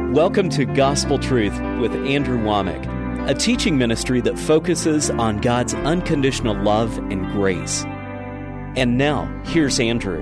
Welcome to Gospel Truth with Andrew Womack, a teaching ministry that focuses on God's unconditional love and grace. And now, here's Andrew.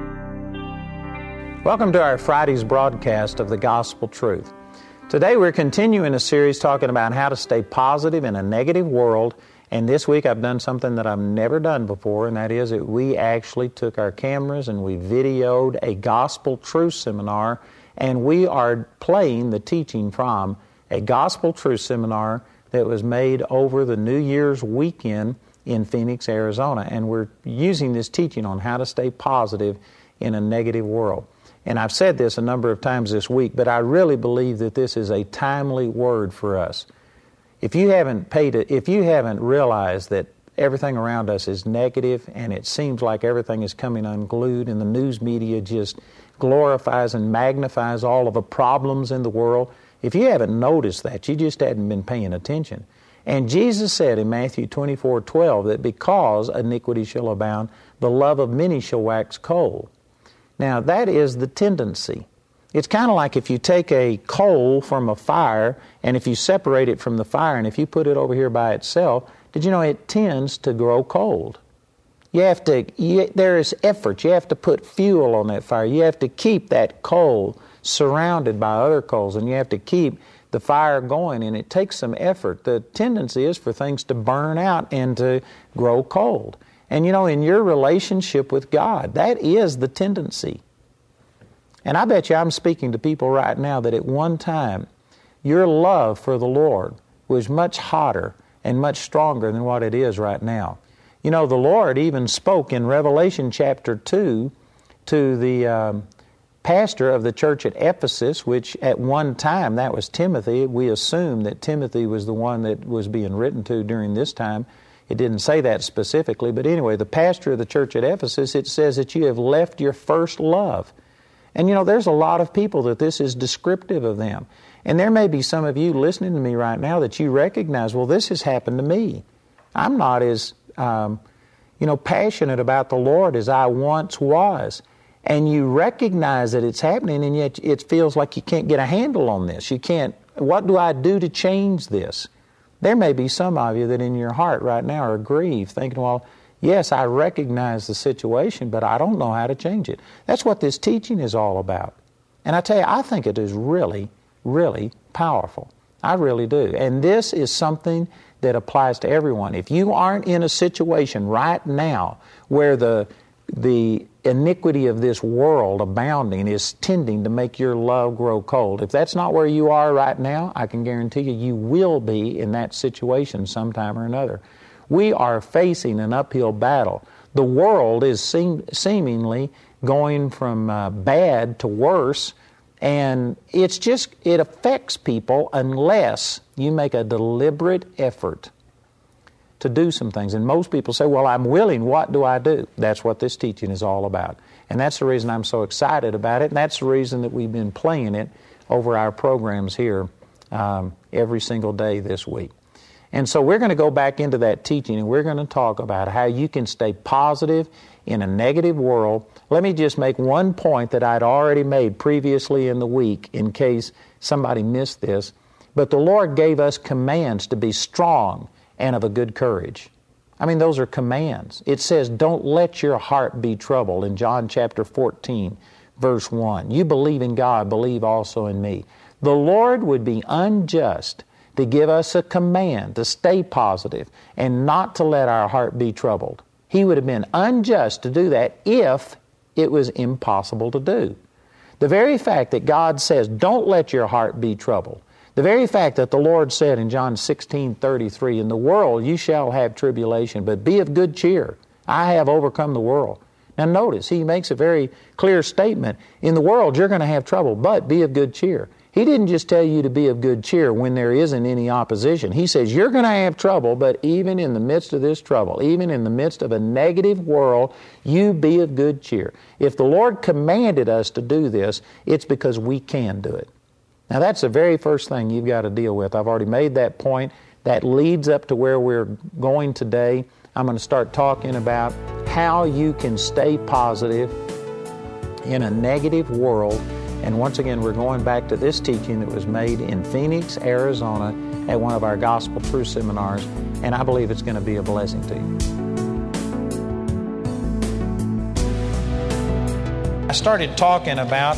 Welcome to our Friday's broadcast of the Gospel Truth. Today we're continuing a series talking about how to stay positive in a negative world. And this week I've done something that I've never done before, and that is that we actually took our cameras and we videoed a Gospel Truth seminar, and we are playing the teaching from a Gospel Truth seminar that was made over the New Year's weekend in Phoenix, Arizona. And we're using this teaching on how to stay positive in a negative world. And I've said this a number of times this week, but I really believe that this is a timely word for us. If you haven't realized that everything around us is negative and it seems like everything is coming unglued and the news media just glorifies and magnifies all of the problems in the world, if you haven't noticed that, you just hadn't been paying attention. And Jesus said in Matthew 24:12 that because iniquity shall abound, the love of many shall wax cold. Now that is the tendency. It's kind of like if you take a coal from a fire, and if you separate it from the fire, and if you put it over here by itself, did you know it tends to grow cold? There is effort. You have to put fuel on that fire. You have to keep that coal surrounded by other coals, and you have to keep the fire going, and it takes some effort. The tendency is for things to burn out and to grow cold. And you know, in your relationship with God, that is the tendency. And I bet you I'm speaking to people right now that at one time, your love for the Lord was much hotter and much stronger than what it is right now. You know, the Lord even spoke in Revelation chapter 2 to the pastor of the church at Ephesus, which at one time, that was Timothy. We assume that Timothy was the one that was being written to during this time. It didn't say that specifically, but anyway, the pastor of the church at Ephesus, it says that you have left your first love. And you know, there's a lot of people that this is descriptive of them. And there may be some of you listening to me right now that you recognize, well, this has happened to me. I'm not as, passionate about the Lord as I once was. And you recognize that it's happening, and yet it feels like you can't get a handle on this. What do I do to change this? There may be some of you that in your heart right now are grieved, thinking, well, yes, I recognize the situation, but I don't know how to change it. That's what this teaching is all about. And I tell you, I think it is really, really powerful. I really do. And this is something that applies to everyone. If you aren't in a situation right now where the iniquity of this world abounding is tending to make your love grow cold, if that's not where you are right now, I can guarantee you will be in that situation sometime or another. We are facing an uphill battle. The world is seemingly going from bad to worse, and it affects people unless you make a deliberate effort to do some things. And most people say, well, I'm willing, what do I do? That's what this teaching is all about. And that's the reason I'm so excited about it, and that's the reason that we've been playing it over our programs here every single day this week. And so we're going to go back into that teaching, and we're going to talk about how you can stay positive in a negative world. Let me just make one point that I'd already made previously in the week in case somebody missed this. But the Lord gave us commands to be strong and of a good courage. I mean, those are commands. It says, don't let your heart be troubled in John chapter 14, verse 1. You believe in God, believe also in me. The Lord would be unjust to give us a command to stay positive and not to let our heart be troubled. He would have been unjust to do that if it was impossible to do. The very fact that God says, don't let your heart be troubled, the very fact that the Lord said in John 16:33, in the world you shall have tribulation, but be of good cheer. I have overcome the world. Now notice, He makes a very clear statement. In the world you're going to have trouble, but be of good cheer. He didn't just tell you to be of good cheer when there isn't any opposition. He says you're going to have trouble, but even in the midst of this trouble, even in the midst of a negative world, you be of good cheer. If the Lord commanded us to do this, it's because we can do it. Now that's the very first thing you've got to deal with. I've already made that point. That leads up to where we're going today. I'm going to start talking about how you can stay positive in a negative world And once again, we're going back to this teaching that was made in Phoenix, Arizona, at one of our Gospel Truth seminars, and I believe it's going to be a blessing to you. I started talking about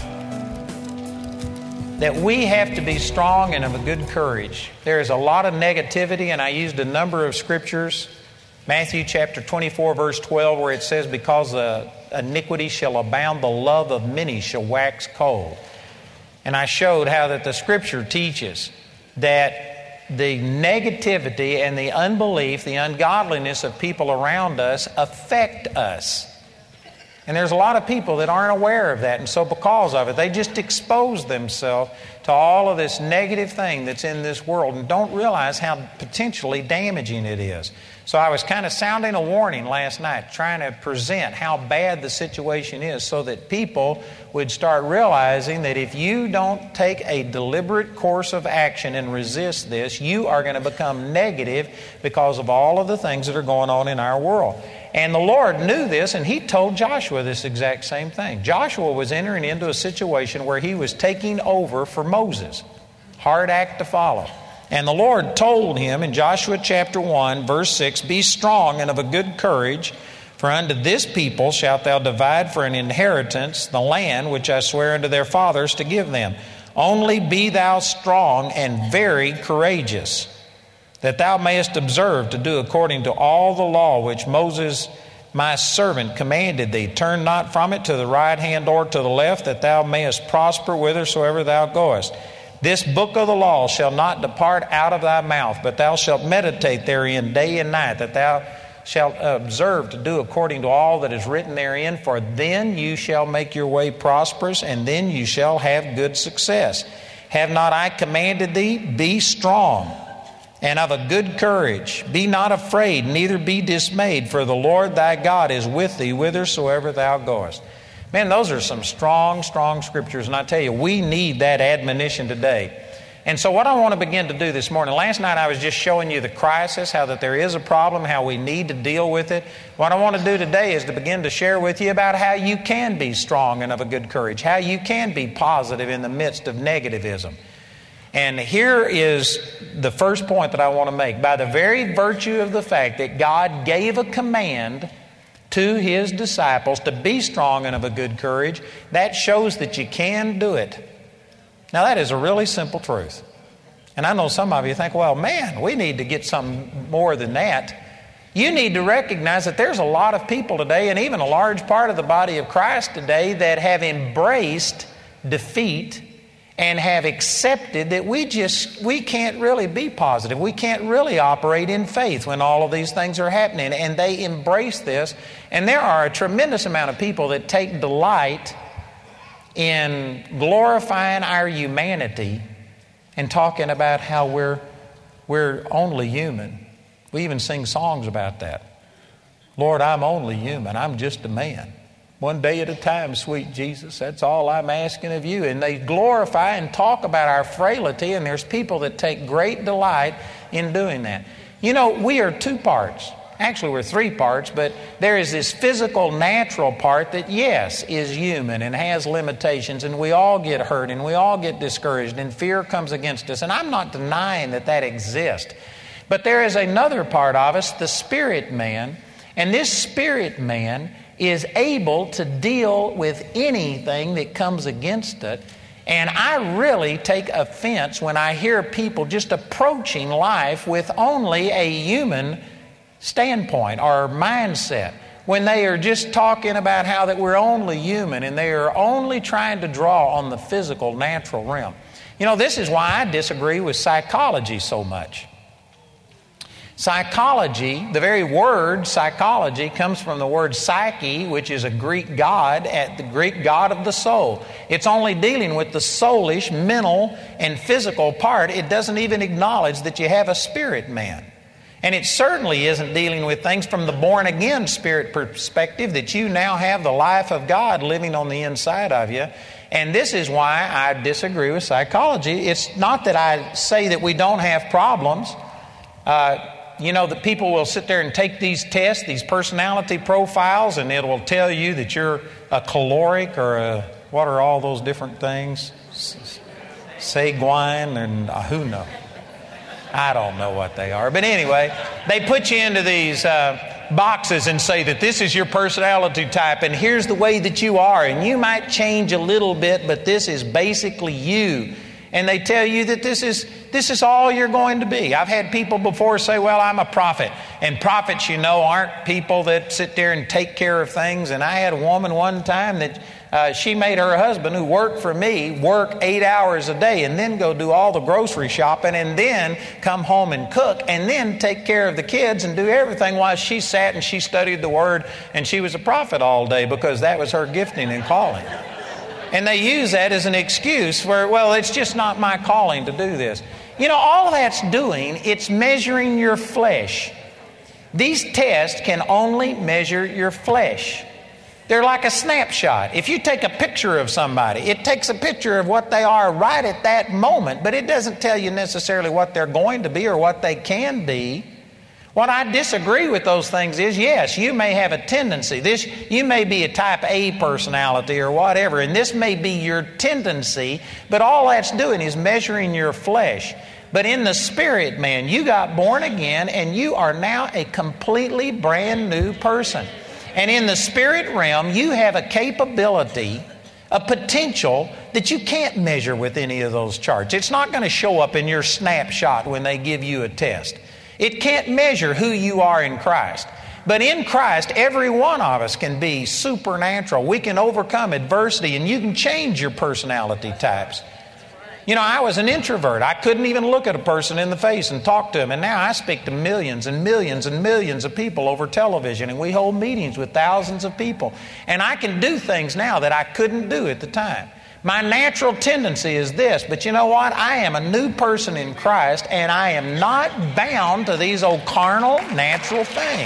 that we have to be strong and of a good courage. There is a lot of negativity, and I used a number of scriptures. Matthew chapter 24, verse 12, where it says, because iniquity shall abound, the love of many shall wax cold. And I showed how that the Scripture teaches that the negativity and the unbelief, the ungodliness of people around us affect us. And there's a lot of people that aren't aware of that, and so because of it, they just expose themselves to all of this negative thing that's in this world and don't realize how potentially damaging it is. So I was kind of sounding a warning last night, trying to present how bad the situation is so that people would start realizing that if you don't take a deliberate course of action and resist this, you are going to become negative because of all of the things that are going on in our world. And the Lord knew this, and He told Joshua this exact same thing. Joshua was entering into a situation where he was taking over for Moses. Hard act to follow. And the Lord told him in Joshua chapter 1, verse 6, be strong and of a good courage, for unto this people shalt thou divide for an inheritance the land which I swear unto their fathers to give them. Only be thou strong and very courageous, that thou mayest observe to do according to all the law which Moses my servant commanded thee. Turn not from it to the right hand or to the left, that thou mayest prosper whithersoever thou goest. This book of the law shall not depart out of thy mouth, but thou shalt meditate therein day and night, that thou shalt observe to do according to all that is written therein. For then you shall make your way prosperous, and then you shall have good success. Have not I commanded thee? Be strong and of a good courage. Be not afraid, neither be dismayed, for the Lord thy God is with thee whithersoever thou goest. Man, those are some strong, strong scriptures, and I tell you, we need that admonition today. And so what I want to begin to do this morning, last night I was just showing you the crisis, how that there is a problem, how we need to deal with it. What I want to do today is to begin to share with you about how you can be strong and of a good courage, how you can be positive in the midst of negativism. And here is the first point that I want to make. By the very virtue of the fact that God gave a command to His disciples to be strong and of a good courage, that shows that you can do it. Now that is a really simple truth. And I know some of you think, well, man, we need to get something more than that. You need to recognize that there's a lot of people today, and even a large part of the body of Christ today, that have embraced defeat and have accepted that we can't really be positive. We can't really operate in faith when all of these things are happening. And they embrace this. And there are a tremendous amount of people that take delight in glorifying our humanity and talking about how we're only human. We even sing songs about that. Lord, I'm only human. I'm just a man. One day at a time, sweet Jesus, that's all I'm asking of you. And they glorify and talk about our frailty, and there's people that take great delight in doing that. You know, we are two parts. Actually, we're three parts, but there is this physical, natural part that, yes, is human and has limitations, and we all get hurt, and we all get discouraged, and fear comes against us. And I'm not denying that that exists. But there is another part of us, the spirit man, and this spirit man is able to deal with anything that comes against it. And I really take offense when I hear people just approaching life with only a human standpoint or mindset, when they are just talking about how that we're only human and they are only trying to draw on the physical, natural realm. You know, this is why I disagree with psychology so much. Psychology, the very word psychology, comes from the word psyche, which is a Greek god, the Greek god of the soul. It's only dealing with the soulish, mental, and physical part. It doesn't even acknowledge that you have a spirit man. And it certainly isn't dealing with things from the born-again spirit perspective, that you now have the life of God living on the inside of you. And this is why I disagree with psychology. It's not that I say that we don't have problems. You know, that people will sit there and take these tests, these personality profiles, and it will tell you that you're a choleric or a What are all those different things? Seguin and who knows? I don't know what they are. But anyway, they put you into these boxes and say that this is your personality type and here's the way that you are. And you might change a little bit, but this is basically you. And they tell you that this is all you're going to be. I've had people before say, well, I'm a prophet. And prophets, you know, aren't people that sit there and take care of things. And I had a woman one time that she made her husband, who worked for me, work 8 hours a day and then go do all the grocery shopping and then come home and cook and then take care of the kids and do everything while she sat and she studied the Word and she was a prophet all day because that was her gifting and calling. And they use that as an excuse for, well, it's just not my calling to do this. You know, all that's doing, it's measuring your flesh. These tests can only measure your flesh. They're like a snapshot. If you take a picture of somebody, it takes a picture of what they are right at that moment, but it doesn't tell you necessarily what they're going to be or what they can be. What I disagree with those things is, yes, you may have a tendency. You may be a type A personality or whatever, and this may be your tendency, but all that's doing is measuring your flesh. But in the spirit, man, you got born again, and you are now a completely brand new person. And in the spirit realm, you have a capability, a potential that you can't measure with any of those charts. It's not going to show up in your snapshot when they give you a test. It can't measure who you are in Christ. But in Christ, every one of us can be supernatural. We can overcome adversity, and you can change your personality types. You know, I was an introvert. I couldn't even look at a person in the face and talk to them. And now I speak to millions and millions and millions of people over television, and we hold meetings with thousands of people. And I can do things now that I couldn't do at the time. My natural tendency is this, but you know what? I am a new person in Christ, and I am not bound to these old carnal, natural things.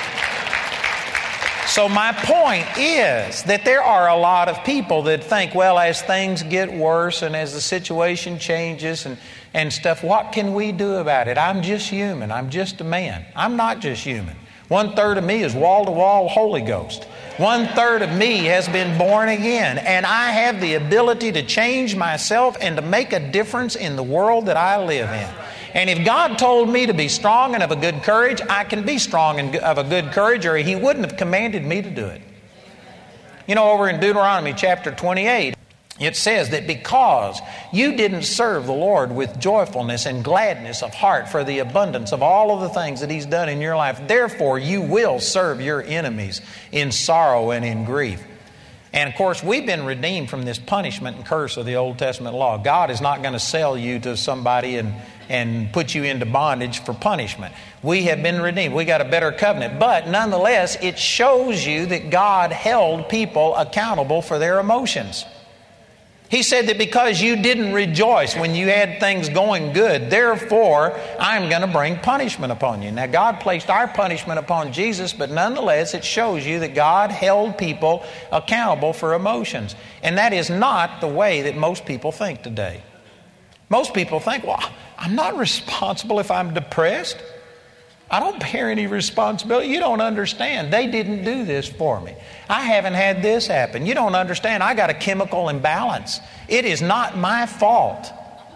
So my point is that there are a lot of people that think, well, as things get worse and as the situation changes and stuff, what can we do about it? I'm just human. I'm just a man. I'm not just human. 1/3 of me is wall-to-wall Holy Ghost. 1/3 of me has been born again, and I have the ability to change myself and to make a difference in the world that I live in. And if God told me to be strong and of a good courage, I can be strong and of a good courage, or He wouldn't have commanded me to do it. You know, over in Deuteronomy chapter 28, it says that because you didn't serve the Lord with joyfulness and gladness of heart for the abundance of all of the things that He's done in your life, therefore you will serve your enemies in sorrow and in grief. And of course, we've been redeemed from this punishment and curse of the Old Testament law. God is not going to sell you to somebody and put you into bondage for punishment. We have been redeemed. We got a better covenant. But nonetheless, it shows you that God held people accountable for their emotions. He said that because you didn't rejoice when you had things going good, therefore I'm going to bring punishment upon you. Now, God placed our punishment upon Jesus, but nonetheless it shows you that God held people accountable for emotions. And that is not the way that most people think today. Most people think, well, I'm not responsible if I'm depressed. I don't bear any responsibility. You don't understand. They didn't do this for me. I haven't had this happen. You don't understand. I got a chemical imbalance. It is not my fault.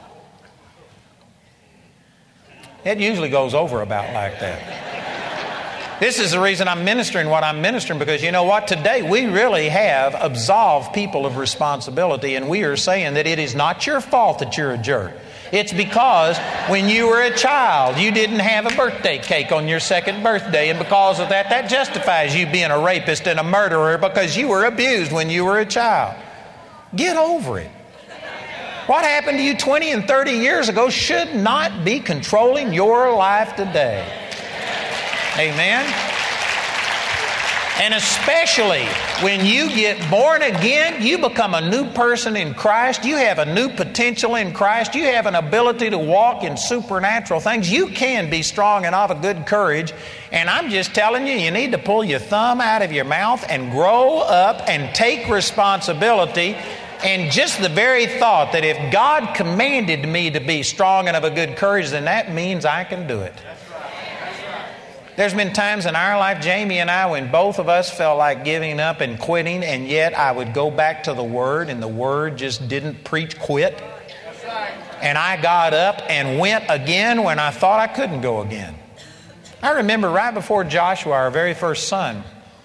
It usually goes over about like that. This is the reason I'm ministering what I'm ministering, because you know what? Today we really have absolved people of responsibility, and we are saying that it is not your fault that you're a jerk. It's because when you were a child, you didn't have a birthday cake on your second birthday, and because of that, that justifies you being a rapist and a murderer because you were abused when you were a child. Get over it. What happened to you 20 and 30 years ago should not be controlling your life today. Amen? And especially when you get born again, you become a new person in Christ. You have a new potential in Christ. You have an ability to walk in supernatural things. You can be strong and of a good courage. And I'm just telling you, you need to pull your thumb out of your mouth and grow up and take responsibility. And just the very thought that if God commanded me to be strong and of a good courage, then that means I can do it. There's been times in our life, Jamie and I, when both of us felt like giving up and quitting, and yet I would go back to the Word, and the Word just didn't preach quit. And I got up and went again when I thought I couldn't go again. I remember right before Joshua, our very first son,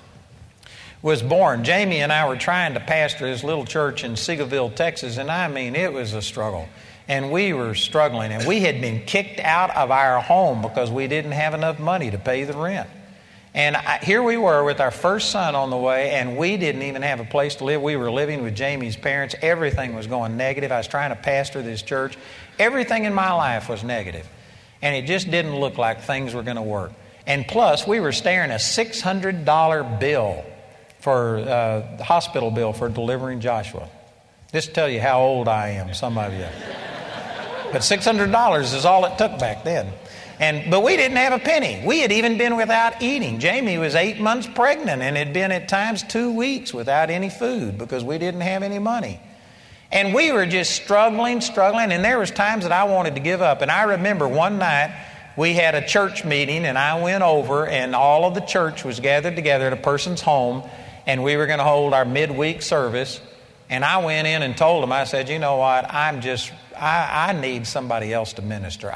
was born, Jamie and I were trying to pastor this little church in Seagoville, Texas, and I mean, it was a struggle. And we were struggling, and we had been kicked out of our home because we didn't have enough money to pay the rent. And here we were with our first son on the way, and we didn't even have a place to live. We were living with Jamie's parents. Everything was going negative. I was trying to pastor this church. Everything in my life was negative. And it just didn't look like things were going to work. And plus, we were staring a $600 bill for the hospital bill for delivering Joshua. Just to tell you how old I am, some of you. But $600 is all it took back then. But we didn't have a penny. We had even been without eating. Jamie was 8 months pregnant and had been at times 2 weeks without any food because we didn't have any money. And we were just struggling, and there was times that I wanted to give up. And I remember one night we had a church meeting, and I went over, and all of the church was gathered together at a person's home, and we were going to hold our midweek service. And I went in and told them, I said, you know what, I need somebody else to minister.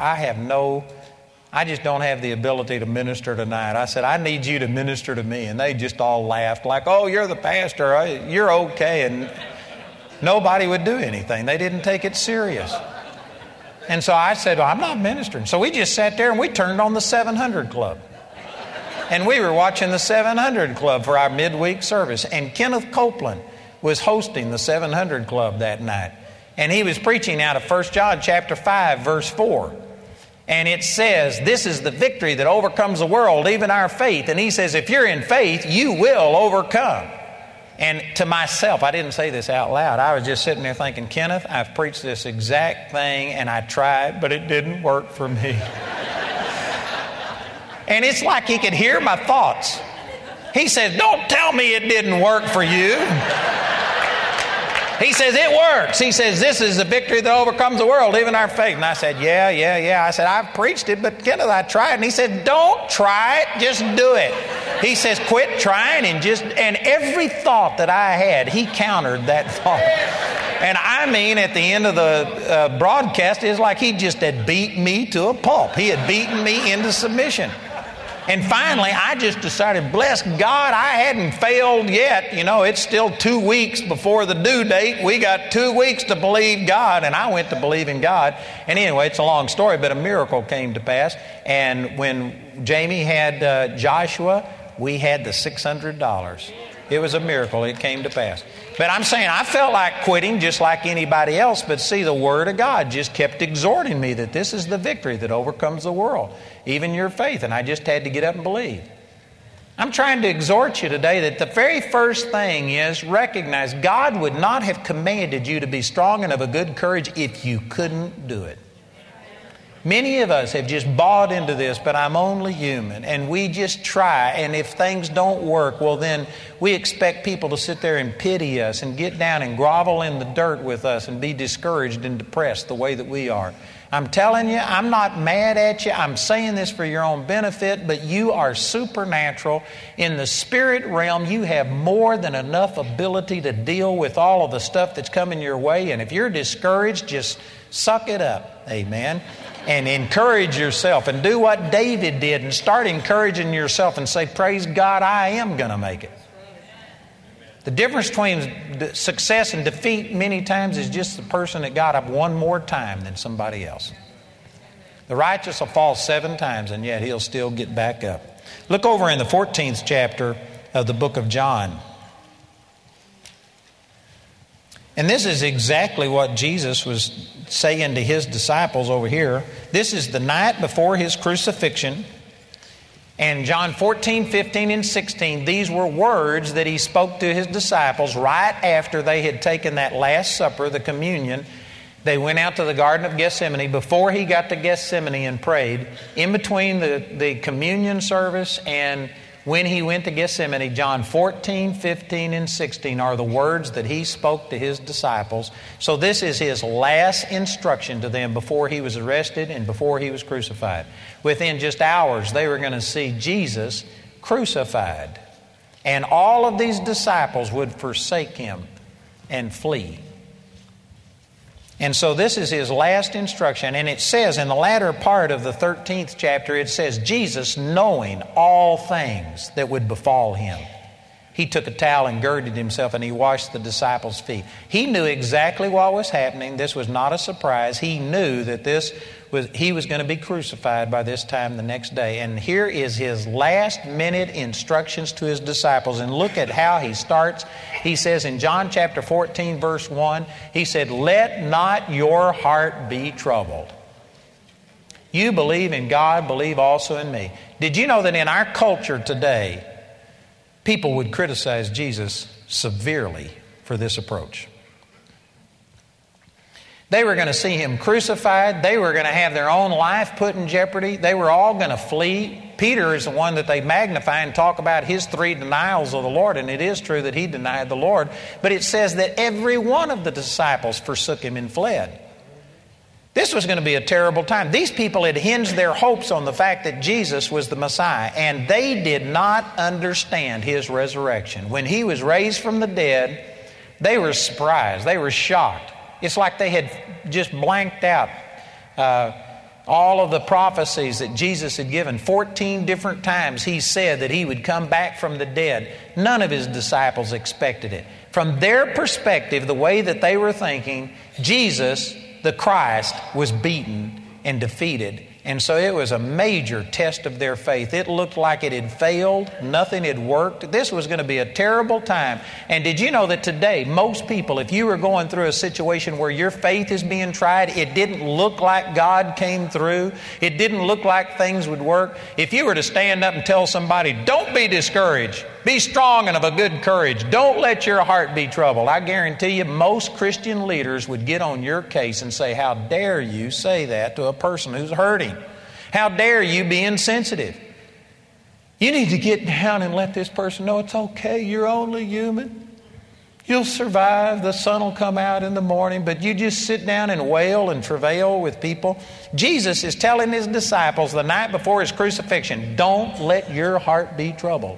I just don't have the ability to minister tonight. I said, I need you to minister to me. And they just all laughed like, oh, you're the pastor. You're okay. And nobody would do anything. They didn't take it serious. And so I said, well, I'm not ministering. So we just sat there and we turned on the 700 Club. And we were watching the 700 Club for our midweek service. And Kenneth Copeland was hosting the 700 Club that night. And he was preaching out of 1 John chapter 5, verse 4. And it says, this is the victory that overcomes the world, even our faith. And he says, if you're in faith, you will overcome. And to myself, I didn't say this out loud. I was just sitting there thinking, Kenneth, I've preached this exact thing, and I tried, but it didn't work for me. And it's like he could hear my thoughts. He says, don't tell me it didn't work for you. He says, it works. He says, this is the victory that overcomes the world, even our faith. And I said, yeah. I said, I've preached it, but Kenneth, I tried. And he said, don't try it, just do it. He says, quit trying and every thought that I had, he countered that thought. And I mean, at the end of the broadcast, it's like he just had beat me to a pulp. He had beaten me into submission. And finally, I just decided, bless God, I hadn't failed yet. You know, it's still 2 weeks before the due date. We got 2 weeks to believe God, and I went to believe in God. And anyway, it's a long story, but a miracle came to pass. And when Jamie had Joshua, we had the $600. It was a miracle. It came to pass. But I'm saying I felt like quitting just like anybody else, but see, the Word of God just kept exhorting me that this is the victory that overcomes the world, even your faith. And I just had to get up and believe. I'm trying to exhort you today that the very first thing is recognize God would not have commanded you to be strong and of a good courage if you couldn't do it. Many of us have just bought into this, but I'm only human, and we just try, and if things don't work, well then we expect people to sit there and pity us and get down and grovel in the dirt with us and be discouraged and depressed the way that we are. I'm telling you, I'm not mad at you. I'm saying this for your own benefit, but you are supernatural. In the spirit realm, you have more than enough ability to deal with all of the stuff that's coming your way, and if you're discouraged, just suck it up. Amen. And encourage yourself and do what David did and start encouraging yourself and say, praise God, I am going to make it. The difference between success and defeat many times is just the person that got up one more time than somebody else. The righteous will fall 7 times and yet he'll still get back up. Look over in the 14th chapter of the book of John. And this is exactly what Jesus was saying to his disciples over here. This is the night before his crucifixion. And John 14, 15, and 16, these were words that he spoke to his disciples right after they had taken that Last Supper, the communion. They went out to the Garden of Gethsemane before he got to Gethsemane and prayed. In between the communion service and when he went to Gethsemane, John 14, 15, and 16 are the words that he spoke to his disciples. So this is his last instruction to them before he was arrested and before he was crucified. Within just hours, they were going to see Jesus crucified. And all of these disciples would forsake him and flee. And so this is his last instruction. And it says in the latter part of the 13th chapter, it says, Jesus, knowing all things that would befall him, he took a towel and girded himself and he washed the disciples' feet. He knew exactly what was happening. This was not a surprise. He knew that he was going to be crucified by this time the next day. And here is his last minute instructions to his disciples. And look at how he starts. He says in John chapter 14, verse 1, he said, "Let not your heart be troubled. You believe in God, believe also in me." Did you know that in our culture today, people would criticize Jesus severely for this approach? They were going to see him crucified. They were going to have their own life put in jeopardy. They were all going to flee. Peter is the one that they magnify and talk about his 3 denials of the Lord. And it is true that he denied the Lord. But it says that every one of the disciples forsook him and fled. This was going to be a terrible time. These people had hinged their hopes on the fact that Jesus was the Messiah. And they did not understand his resurrection. When he was raised from the dead, they were surprised. They were shocked. It's like they had just blanked out all of the prophecies that Jesus had given. 14 different times he said that he would come back from the dead. None of his disciples expected it. From their perspective, the way that they were thinking, Jesus, the Christ, was beaten and defeated. And so it was a major test of their faith. It looked like it had failed. Nothing had worked. This was going to be a terrible time. And did you know that today, most people, if you were going through a situation where your faith is being tried, it didn't look like God came through, it didn't look like things would work, if you were to stand up and tell somebody, "Don't be discouraged, be strong and of a good courage, don't let your heart be troubled," I guarantee you most Christian leaders would get on your case and say, "How dare you say that to a person who's hurting? How dare you be insensitive? You need to get down and let this person know it's okay. You're only human. You'll survive. The sun will come out in the morning." But you just sit down and wail and travail with people. Jesus is telling his disciples the night before his crucifixion, "Don't let your heart be troubled."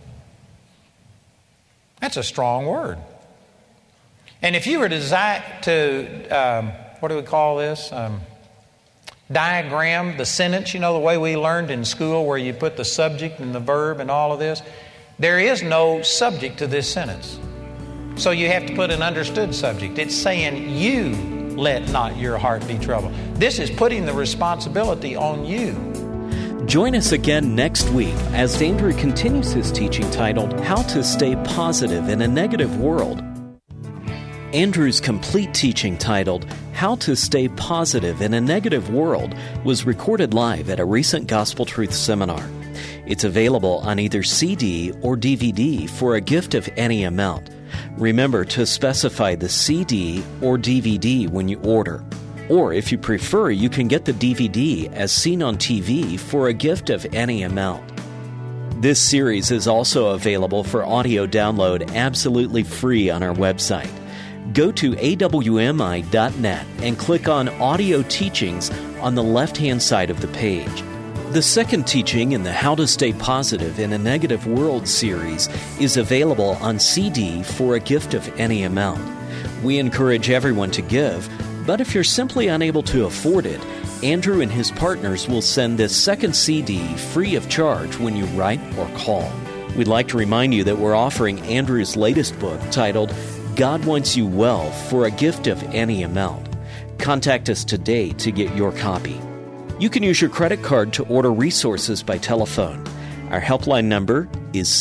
That's a strong word. And if you were to what do we call this? Diagram the sentence, you know, the way we learned in school where you put the subject and the verb and all of this. There is no subject to this sentence. So you have to put an understood subject. It's saying, "You let not your heart be troubled." This is putting the responsibility on you. Join us again next week as Andrew continues his teaching titled, "How to Stay Positive in a Negative World." Andrew's complete teaching titled, "How to Stay Positive in a Negative World," was recorded live at a recent Gospel Truth seminar. It's available on either CD or DVD for a gift of any amount. Remember to specify the CD or DVD when you order. Or if you prefer, you can get the DVD as seen on TV for a gift of any amount. This series is also available for audio download absolutely free on our website. Go to awmi.net and click on Audio Teachings on the left-hand side of the page. The second teaching in the How to Stay Positive in a Negative World series is available on CD for a gift of any amount. We encourage everyone to give, but if you're simply unable to afford it, Andrew and his partners will send this second CD free of charge when you write or call. We'd like to remind you that we're offering Andrew's latest book titled God Wants You Well for a gift of any amount. Contact us today to get your copy. You can use your credit card to order resources by telephone. Our helpline number is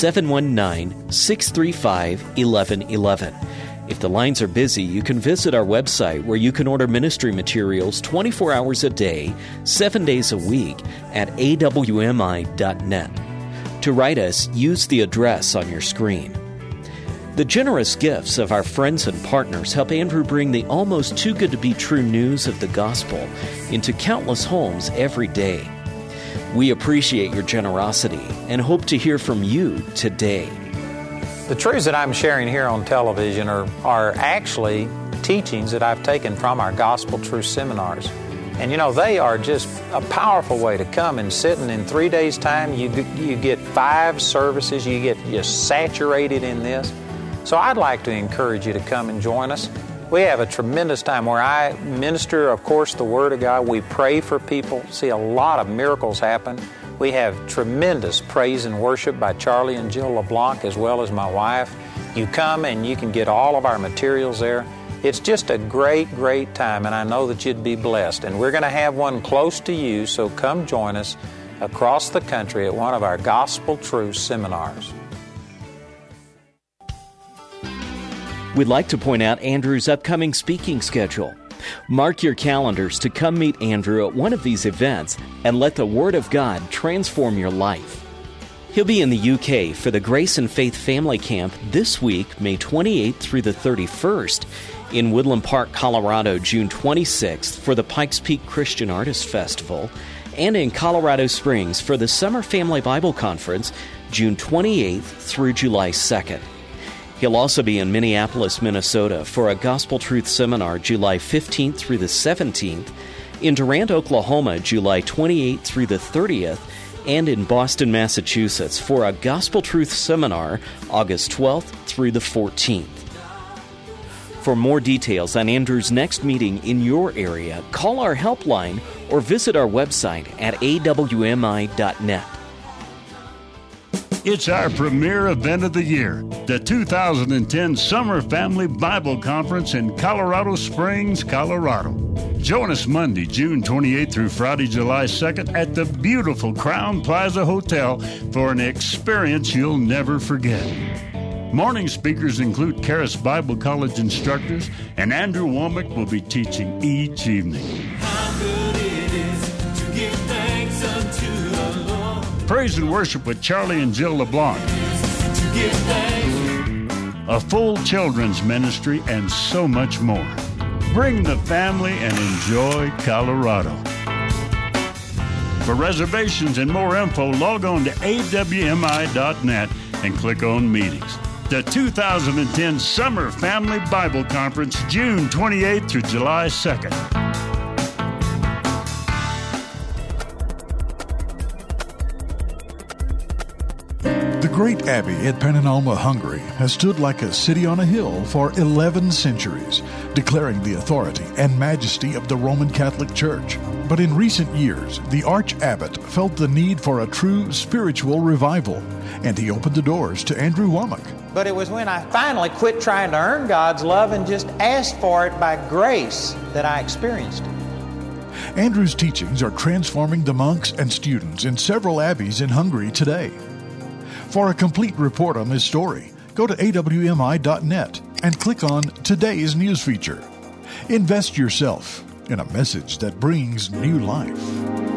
719-635-1111. If the lines are busy, you can visit our website where you can order ministry materials 24 hours a day, 7 days a week at awmi.net. To write us, use the address on your screen. The generous gifts of our friends and partners help Andrew bring the almost too good to be true news of the gospel into countless homes every day. We appreciate your generosity and hope to hear from you today. The truths that I'm sharing here on television are actually teachings that I've taken from our Gospel Truth seminars. And they are just a powerful way to come and sit, and in 3 days' time you get 5 services, you get just saturated in this. So I'd like to encourage you to come and join us. We have a tremendous time where I minister, of course, the Word of God. We pray for people, see a lot of miracles happen. We have tremendous praise and worship by Charlie and Jill LeBlanc, as well as my wife. You come and you can get all of our materials there. It's just a great, great time, and I know that you'd be blessed. And we're going to have one close to you, so come join us across the country at one of our Gospel Truth seminars. We'd like to point out Andrew's upcoming speaking schedule. Mark your calendars to come meet Andrew at one of these events and let the Word of God transform your life. He'll be in the UK for the Grace and Faith Family Camp this week, May 28th through the 31st, in Woodland Park, Colorado, June 26th for the Pikes Peak Christian Artist Festival, and in Colorado Springs for the Summer Family Bible Conference, June 28th through July 2nd. He'll also be in Minneapolis, Minnesota for a Gospel Truth Seminar July 15th through the 17th, in Durant, Oklahoma, July 28th through the 30th, and in Boston, Massachusetts for a Gospel Truth Seminar August 12th through the 14th. For more details on Andrew's next meeting in your area, call our helpline or visit our website at awmi.net. It's our premier event of the year, the 2010 Summer Family Bible Conference in Colorado Springs, Colorado. Join us Monday, June 28th through Friday, July 2nd at the beautiful Crown Plaza Hotel for an experience you'll never forget. Morning speakers include Charis Bible College instructors, and Andrew Womack will be teaching each evening. How good it is to give thanks unto the Lord. Praise and worship with Charlie and Jill LeBlanc. To give thanks. A full children's ministry, and so much more. Bring the family and enjoy Colorado. For reservations and more info, log on to awmi.net and click on meetings. The 2010 Summer Family Bible Conference, June 28th through July 2nd. The great abbey at Pannonhalma, Hungary, has stood like a city on a hill for 11 centuries, declaring the authority and majesty of the Roman Catholic Church. But in recent years, the arch-abbot felt the need for a true spiritual revival, and he opened the doors to Andrew Womack. But it was when I finally quit trying to earn God's love and just asked for it by grace that I experienced it. Andrew's teachings are transforming the monks and students in several abbeys in Hungary today. For a complete report on this story, go to awmi.net and click on today's news feature. Invest yourself in a message that brings new life.